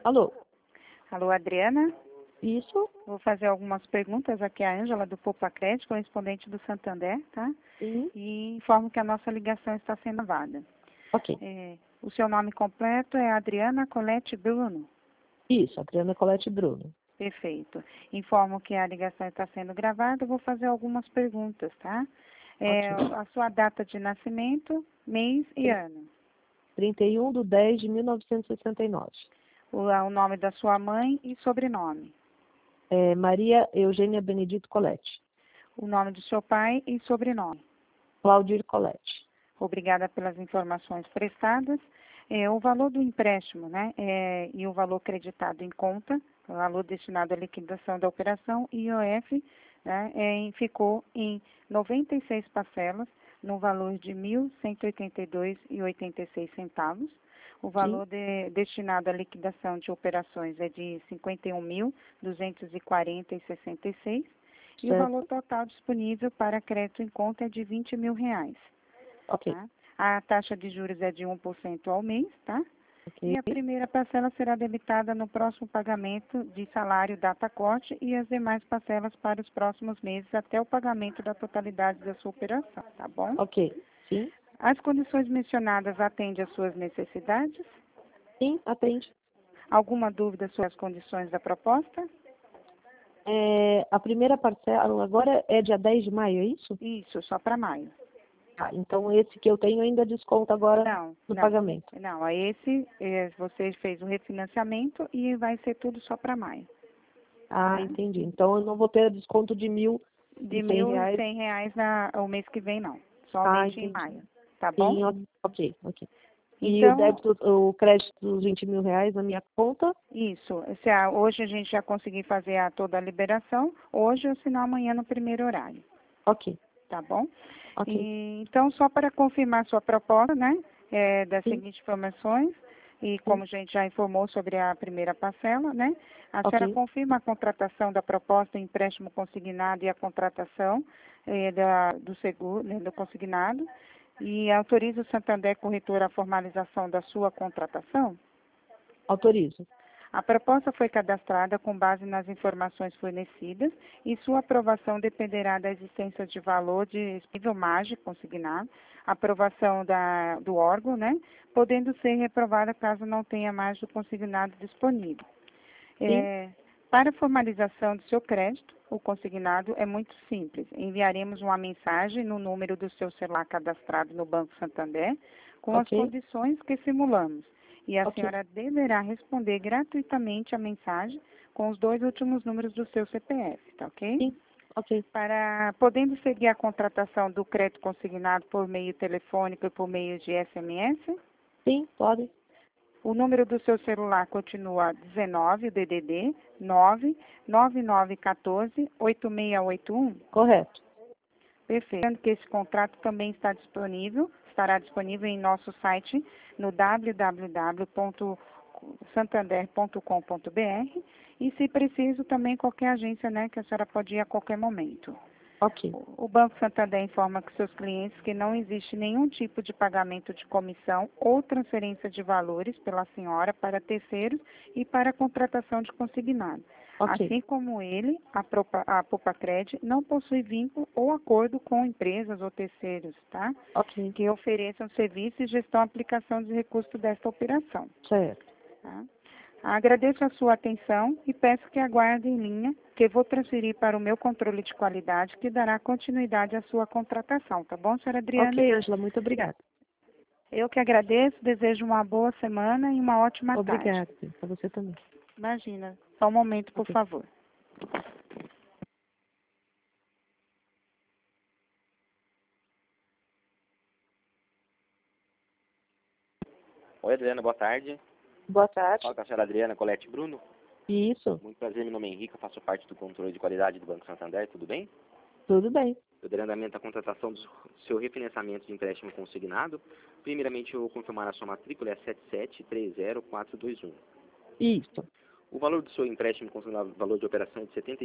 Alô? Alô, Adriana? Isso? Vou fazer algumas perguntas aqui à Ângela do Poupa Crédito, correspondente do Santander, tá? Sim. E informo que a nossa ligação está sendo gravada. Ok. O seu nome completo é Adriana Colette Bruno? Isso, Adriana Colette Bruno. Perfeito. Informo que a ligação está sendo gravada, eu vou fazer algumas perguntas, tá? Ok. A sua data de nascimento, mês e ano. 31/10/1969. O nome da sua mãe e sobrenome. Maria Eugênia Benedito Colette. O nome do seu pai e sobrenome. Claudir Colette. Obrigada pelas informações prestadas. O valor do empréstimo, né, e o valor creditado em conta, o valor destinado à liquidação da operação, IOF, né, ficou em 96 parcelas, no valor de R$ 1.182,86. O valor destinado à liquidação de operações é de R$ 51.240,66. E o valor total disponível para crédito em conta é de R$ 20 mil. Ok. Tá? A taxa de juros é de 1% ao mês, tá? Ok. E a primeira parcela será debitada no próximo pagamento de salário data corte e as demais parcelas para os próximos meses até o pagamento da totalidade da sua operação, tá bom? Ok. Sim? As condições mencionadas atendem às suas necessidades? Sim, atende. Alguma dúvida sobre as condições da proposta? A primeira parcela agora é dia 10 de maio, é isso? Isso, só para maio. Ah, então esse que eu tenho ainda desconta agora no pagamento. Não, esse você fez o refinanciamento e vai ser tudo só para maio. Ah, entendi. Então eu não vou ter desconto de R$ De 1.100. R$ 1.100 o mês que vem, não. Somente em maio. Tá bom? Sim, ok. E o Então, débito, o crédito dos R$ 20 mil na minha conta? isso. Hoje a gente já conseguiu fazer toda a liberação, hoje ou se não amanhã no primeiro horário. Ok. Tá bom? Ok. Então, só para confirmar sua proposta, né? Das Sim. seguintes informações, e como a gente já informou sobre a primeira parcela, né? A senhora Ok. confirma a contratação da proposta empréstimo consignado e a contratação do seguro, né, do consignado, e autoriza o Santander Corretor a formalização da sua contratação? Autorizo. A proposta foi cadastrada com base nas informações fornecidas e sua aprovação dependerá da existência de valor de nível mágico consignado, aprovação do órgão, né, podendo ser reprovada caso não tenha mais do consignado disponível. Para a formalização do seu crédito, o consignado é muito simples. Enviaremos uma mensagem no número do seu celular cadastrado no Banco Santander com as condições que simulamos. E a senhora deverá responder gratuitamente a mensagem com os 2 últimos números do seu CPF, tá ok? Sim. Ok. Podendo seguir a contratação do crédito consignado por meio telefônico e por meio de SMS? Sim, pode. O número do seu celular continua 19, o DDD 99914-8681? Correto. Perfeito. Lembrando que esse contrato também estará disponível em nosso site no www.santander.com.br e, se preciso, também qualquer agência, né, que a senhora pode ir a qualquer momento. Ok. O Banco Santander informa que seus clientes que não existe nenhum tipo de pagamento de comissão ou transferência de valores pela senhora para terceiros e para a contratação de consignado. Assim como ele, a Poupa-Cred não possui vínculo ou acordo com empresas ou terceiros, tá? Ok. Que ofereçam serviço e gestão e aplicação de recursos desta operação. Certo. Tá? Agradeço a sua atenção e peço que aguarde em linha, que vou transferir para o meu controle de qualidade, que dará continuidade à sua contratação, tá bom, senhora Adriana? Ok, Ângela, muito obrigada. Eu que agradeço, desejo uma boa semana e uma ótima tarde. Obrigada, para você também. Imagina. Só um momento, por favor. Oi, Adriana, boa tarde. Boa tarde. Fala com a senhora Adriana Colette Bruno. Isso. Muito prazer, meu nome é Henrique, eu faço parte do controle de qualidade do Banco Santander, tudo bem? Tudo bem. Eu darei andamento à contratação do seu refinanciamento de empréstimo consignado. Primeiramente, eu vou confirmar a sua matrícula, é 7730421. Isso. O valor do seu empréstimo consignado, valor de operação é de R$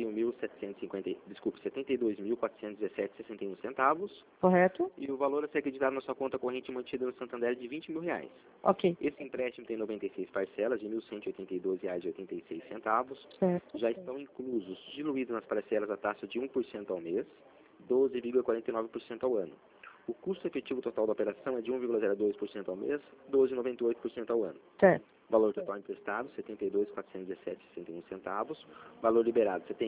72.417,61 centavos. Correto? E o valor a ser acreditado na sua conta corrente mantida no Santander é de R$ 20.000. Ok. Esse empréstimo tem 96 parcelas de R$ 1.182,86. Certo. Já estão inclusos, diluídos nas parcelas, a taxa de 1% ao mês, 12,49% ao ano. O custo efetivo total da operação é de 1,02% ao mês, 12,98% ao ano. Certo. Valor total emprestado, R$ 72.417,61 centavos. Valor liberado, R$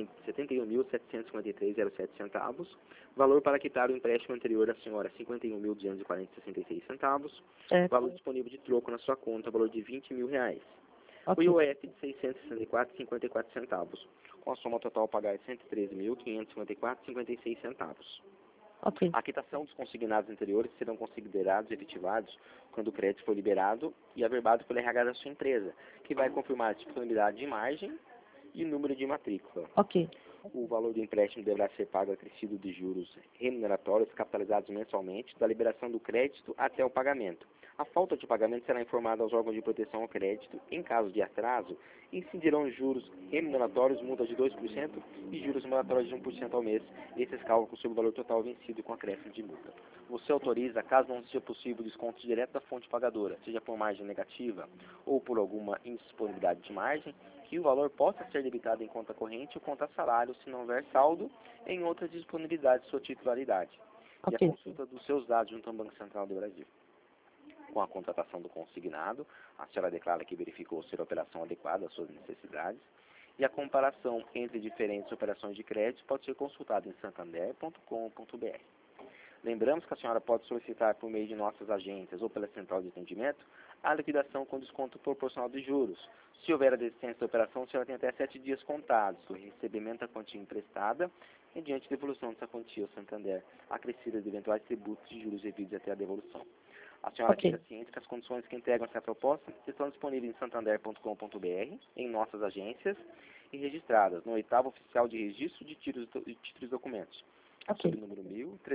71.753,07 centavos. Valor para quitar o empréstimo anterior da senhora, R$ 51.240,66 centavos. Certo. Valor disponível de troco na sua conta, valor de R$ 20.000. Ok. O IOF de R$ 664,54 centavos. Com a soma total a pagar R$ 113.554,56 centavos. Ok. A quitação dos consignados anteriores serão considerados efetivados quando o crédito for liberado e averbado pelo RH da sua empresa, que vai confirmar a disponibilidade de margem e o número de matrícula. Ok. O valor do empréstimo deverá ser pago acrescido de juros remuneratórios capitalizados mensalmente, da liberação do crédito até o pagamento. A falta de pagamento será informada aos órgãos de proteção ao crédito. Em caso de atraso, incidirão juros remuneratórios, multa de 2% e juros remuneratórios de 1% ao mês. Esses cálculos sobre o valor total vencido com acréscimo de multa. Você autoriza, caso não seja possível, desconto direto da fonte pagadora, seja por margem negativa ou por alguma indisponibilidade de margem, que o valor possa ser debitado em conta corrente ou conta salário, se não houver saldo em outras disponibilidades de sua titularidade. E a Ok. consulta dos seus dados junto ao Banco Central do Brasil. Com a contratação do consignado, a senhora declara que verificou ser a operação adequada às suas necessidades, e a comparação entre diferentes operações de crédito pode ser consultada em santander.com.br. Lembramos que a senhora pode solicitar por meio de nossas agências ou pela central de atendimento a liquidação com desconto proporcional de juros. Se houver a desistência da operação, a senhora tem até 7 dias contados do recebimento da quantia emprestada mediante devolução dessa quantia ao Santander, acrescida de eventuais tributos de juros devidos até a devolução. A senhora Ok. fica ciente que as condições que integram essa proposta estão disponíveis em santander.com.br, em nossas agências e registradas no 8º Oficial de Registro de Títulos e Documentos, Ok. sob o número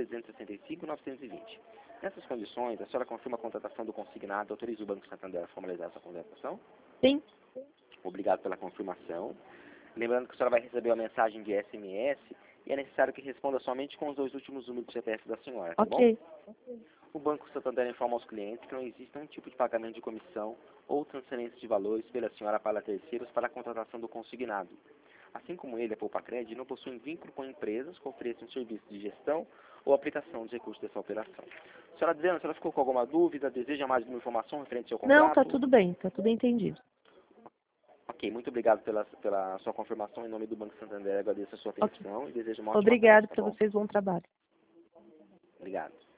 1.365.920. Nessas condições, a senhora confirma a contratação do consignado e autoriza o Banco Santander a formalizar essa contratação? Sim. Obrigado pela confirmação. Lembrando que a senhora vai receber uma mensagem de SMS e é necessário que responda somente com os 2 últimos números do CPF da senhora, tá bom? Ok. O Banco Santander informa aos clientes que não existe nenhum tipo de pagamento de comissão ou transferência de valores pela senhora para terceiros para a contratação do consignado. Assim como ele, a Poupacred, não possui vínculo com empresas que ofereçam serviço de gestão ou aplicação dos recursos dessa operação. Senhora Adriana, a senhora ficou com alguma dúvida? Deseja mais alguma informação referente ao contrato? Não, tá tudo bem. Tá tudo entendido. Ok, muito obrigado pela sua confirmação. Em nome do Banco Santander, agradeço a sua atenção e desejo uma ótima Obrigado tarde, tá para bom? vocês. Bom trabalho. Obrigado.